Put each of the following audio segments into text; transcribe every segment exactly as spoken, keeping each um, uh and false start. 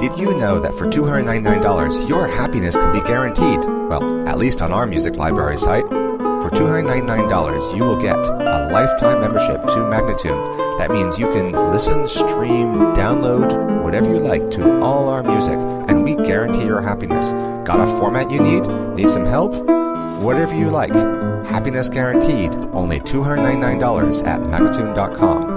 Did you know that for two hundred ninety-nine dollars, your happiness can be guaranteed? Well, at least on our music library site. For two hundred ninety-nine dollars, you will get a lifetime membership to Magnatune. That means you can listen, stream, download, whatever you like to all our music, and we guarantee your happiness. Got a format you need? Need some help? Whatever you like. Happiness guaranteed. Only two hundred ninety-nine dollars at Magnatune dot com.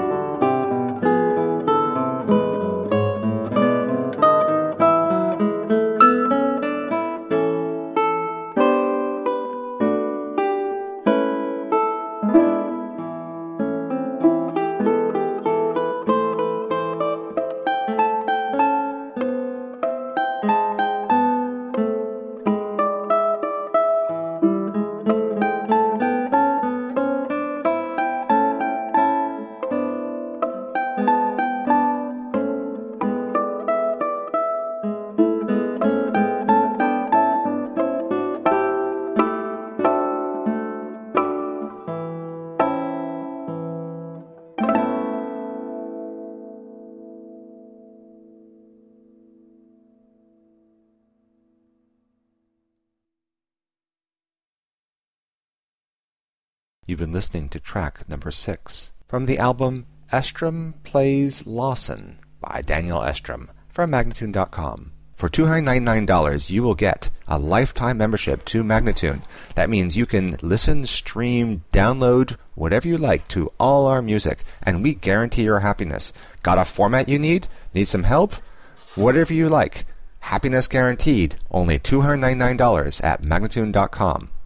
You've been listening to track number six from the album Estrom Plays Lawson by Daniel Estrom from Magnatune dot com. For two hundred ninety-nine dollars, you will get a lifetime membership to Magnatune. That means you can listen, stream, download, whatever you like to all our music, and we guarantee your happiness. Got a format you need? Need some help? Whatever you like. Happiness guaranteed. Only two hundred ninety-nine dollars at Magnatune dot com.